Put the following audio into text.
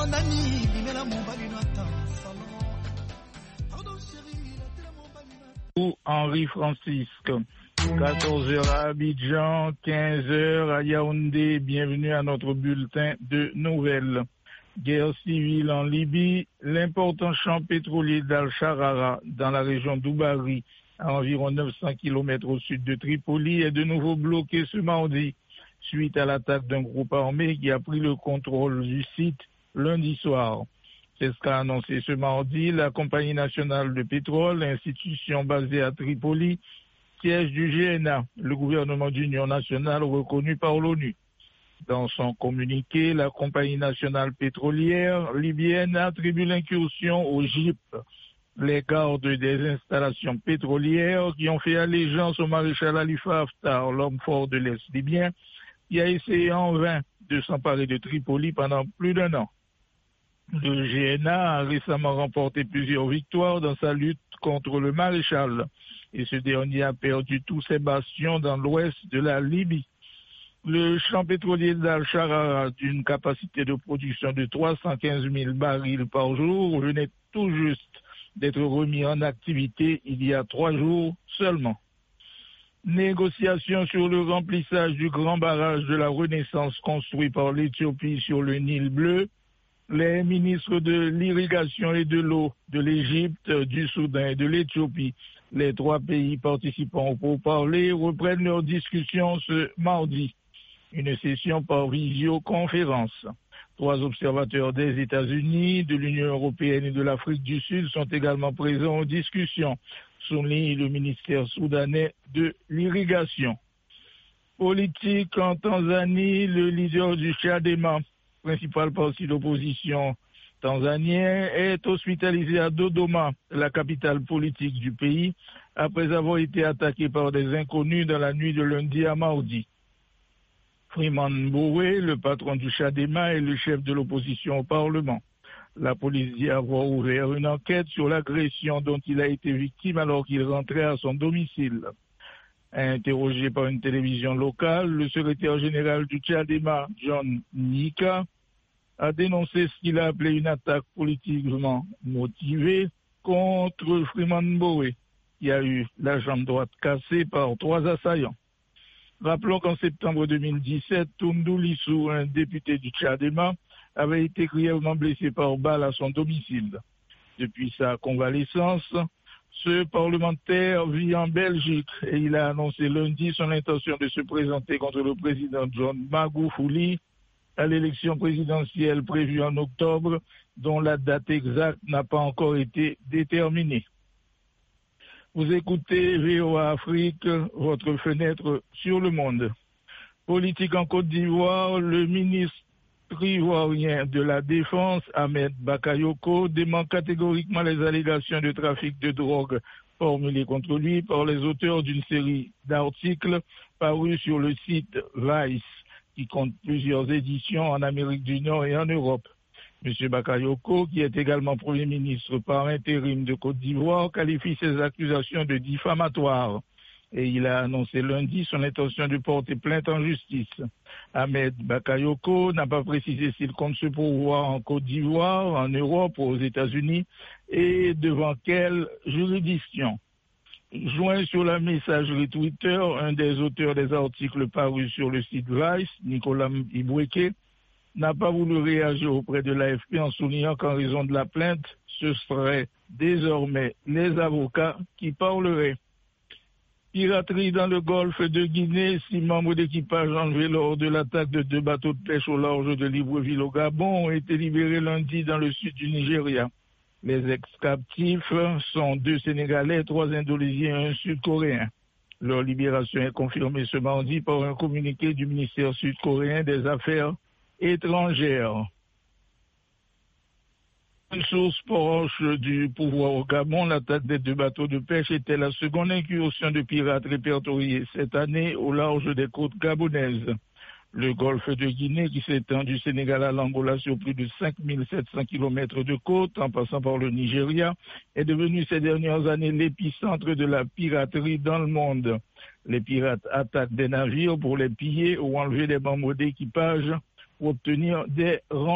Henri Francisque. 14h à Abidjan, 15h à Yaoundé. Bienvenue à notre bulletin de nouvelles. Guerre civile en Libye, l'important champ pétrolier d'Al-Sharara dans la région d'Oubari, à environ 900 km au sud de Tripoli, est de nouveau bloqué ce mardi, suite à l'attaque d'un groupe armé qui a pris le contrôle du site lundi soir. C'est ce qu'a annoncé ce mardi la Compagnie nationale de pétrole, institution basée à Tripoli, siège du GNA, le gouvernement d'union nationale reconnu par l'ONU. Dans son communiqué, la Compagnie nationale pétrolière libyenne attribue l'incursion aux GIP, les gardes des installations pétrolières qui ont fait allégeance au maréchal Khalifa Haftar, l'homme fort de l'Est libyen, qui a essayé en vain de s'emparer de Tripoli pendant plus d'un an. Le GNA a récemment remporté plusieurs victoires dans sa lutte contre le maréchal et ce dernier a perdu tous ses bastions dans l'ouest de la Libye. Le champ pétrolier d'Al-Sharara, d'une capacité de production de 315 000 barils par jour, venait tout juste d'être remis en activité il y a 3 jours seulement. Négociations sur le remplissage du grand barrage de la Renaissance construit par l'Éthiopie sur le Nil bleu. Les ministres de l'irrigation et de l'eau de l'Égypte, du Soudan et de l'Éthiopie, les 3 pays participants au pourparlers, reprennent leurs discussions ce mardi. Une session par visioconférence. 3 observateurs des États-Unis, de l'Union européenne et de l'Afrique du Sud sont également présents aux discussions, souligne le ministère soudanais de l'irrigation. Politique en Tanzanie, le leader du Chadema, principal parti d'opposition tanzanien, est hospitalisé à Dodoma, la capitale politique du pays, après avoir été attaqué par des inconnus dans la nuit de lundi à mardi. Freeman Mbowe, le patron du Chadema, est le chef de l'opposition au Parlement. La police dit avoir ouvert une enquête sur l'agression dont il a été victime alors qu'il rentrait à son domicile. Interrogé par une télévision locale, le secrétaire général du Chadema, John Nika, a dénoncé ce qu'il a appelé une attaque politiquement motivée contre Freeman Mbowe, qui a eu la jambe droite cassée par 3 assaillants. Rappelons qu'en septembre 2017, Tundu Lissu, un député du Chadema, avait été grièvement blessé par balle à son domicile. Depuis sa convalescence, ce parlementaire vit en Belgique et il a annoncé lundi son intention de se présenter contre le président John Magufuli à l'élection présidentielle prévue en octobre, dont la date exacte n'a pas encore été déterminée. Vous écoutez VOA Afrique, votre fenêtre sur le monde. Politique en Côte d'Ivoire, le ministre ivoirien de la Défense, Ahmed Bakayoko, dément catégoriquement les allégations de trafic de drogue formulées contre lui par les auteurs d'une série d'articles parus sur le site Vice, qui compte plusieurs éditions en Amérique du Nord et en Europe. M. Bakayoko, qui est également Premier ministre par intérim de Côte d'Ivoire, qualifie ces accusations de diffamatoires. Et il a annoncé lundi son intention de porter plainte en justice. Ahmed Bakayoko n'a pas précisé s'il compte se pourvoir en Côte d'Ivoire, en Europe ou aux États-Unis et devant quelle juridiction. Joint sur la messagerie Twitter, un des auteurs des articles parus sur le site Vice, Nicolas Iboueke, n'a pas voulu réagir auprès de l'AFP en soulignant qu'en raison de la plainte, ce seraient désormais les avocats qui parleraient. Piraterie dans le golfe de Guinée, 6 membres d'équipage enlevés lors de l'attaque de 2 bateaux de pêche au large de Libreville au Gabon ont été libérés lundi dans le sud du Nigeria. Les ex-captifs sont 2 Sénégalais, 3 Indonésiens et 1 Sud-Coréen. Leur libération est confirmée ce mardi par un communiqué du ministère sud-coréen des Affaires étrangères. Une source proche du pouvoir au Gabon, l'attaque des 2 bateaux de pêche était la seconde incursion de pirates répertoriée cette année au large des côtes gabonaises. Le golfe de Guinée, qui s'étend du Sénégal à l'Angola sur plus de 5700 km de côte, en passant par le Nigeria, est devenu ces dernières années l'épicentre de la piraterie dans le monde. Les pirates attaquent des navires pour les piller ou enlever des membres d'équipage pour obtenir des renseignements.